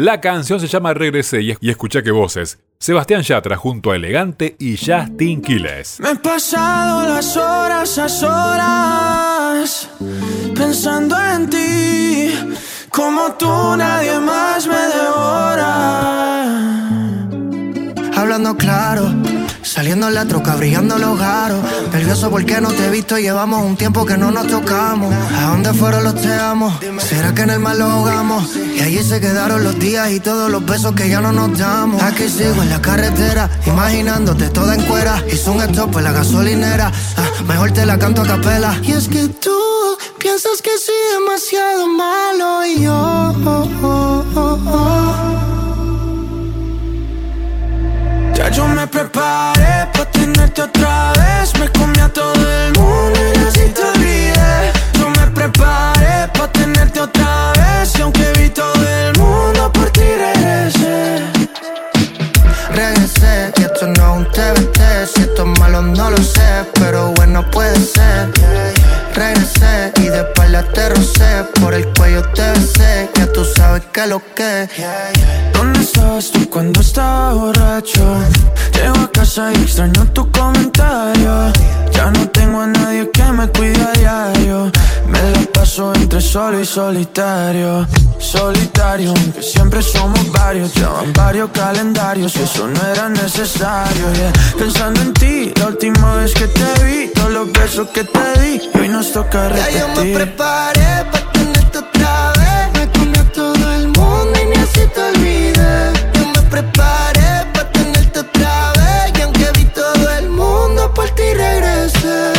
La canción se llama Regresé y escucha qué voces. Sebastián Yatra junto a Elegante y Justin Quiles. Me he pasado las horas a solas pensando en ti. Como tú nadie más me devora. Hablando claro, saliendo en la troca, brillando los garos. Nervioso porque no te he visto, llevamos un tiempo que no nos tocamos. ¿A dónde fueron los te amo? ¿Será que en el mar los ahogamos? Y allí se quedaron los días y todos los besos que ya no nos damos. Aquí sigo en la carretera, imaginándote toda en cuera. Hice un stop en la gasolinera, mejor te la canto a capela. Y es que tú piensas que soy demasiado malo y yo ya yo me preparé pa' tenerte otra vez. Me comí a todo el mundo y así te olvidé. Yo me preparé pa' tenerte otra vez. Y aunque vi todo el mundo, por ti regresé. Regresé, y esto no es un TBT. Si esto es malo no lo sé, pero bueno puede ser. Regresé y de espalda te rocé, por el cuello te besé. Ya tú sabes que lo que. ¿Dónde estabas tú cuando estaba borracho? Llego a casa y extraño tu comentario. Ya no tengo a nadie que me cuide a diario. Me la paso entre solo y solitario. Solitario, aunque siempre somos varios. Ya van varios calendarios y eso no era necesario, yeah. Pensando en ti, la última vez que te vi, todos los besos que te di, y hoy nos toca repetir. Ya yo me preparé pa' tenerte otra vez. Me comí a todo el mundo y ni así te olvidé. Yo me preparé pa' tenerte otra vez. Y aunque vi todo el mundo, por ti regresé.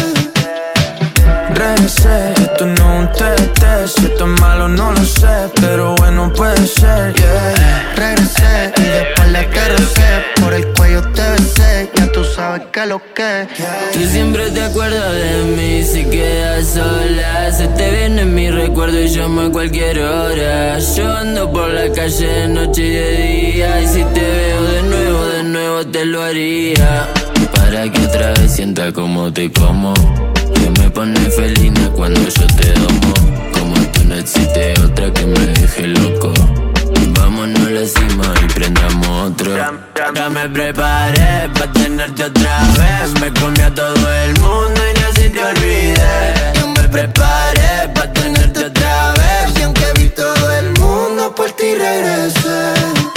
Regresé, esto no es un TT. Si esto es malo no lo sé, pero bueno puede ser, yeah. Regresé y de espalda te rocé, por el cuello te besé. Ya tú sabes que lo que. Tú siempre te acuerdas de mí si quedas sola. Se te viene mi recuerdo y llamo a cualquier hora. Yo ando por la calle de noche y de día, y si te veo de nuevo te lo haría. Para que otra vez sienta como te como. Que me pone felina cuando yo te domo. Como tú no existe otra que me deje loco. Vámonos a la cima y prendamos otro. Ya me preparé pa' tenerte otra vez. Me comí a todo el mundo y ni así te olvidé. Yo me preparé pa' tenerte otra vez. Y aunque vi todo el mundo, por ti regresé.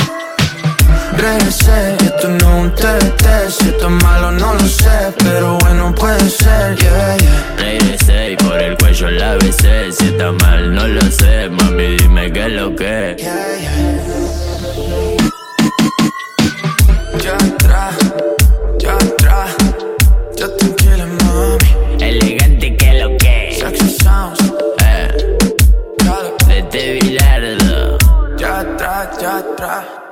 Regresé, esto no es un TBT. Si esto es malo no lo sé, pero bueno puede ser, yeah, yeah. Regresé y por el cuello la besé. Si está mal no lo sé, mami dime qué es lo que. Yeah, yeah. Yatra, tranquila mami. Elegante que lo que. Sexy sounds, De Bilardo. Yatra.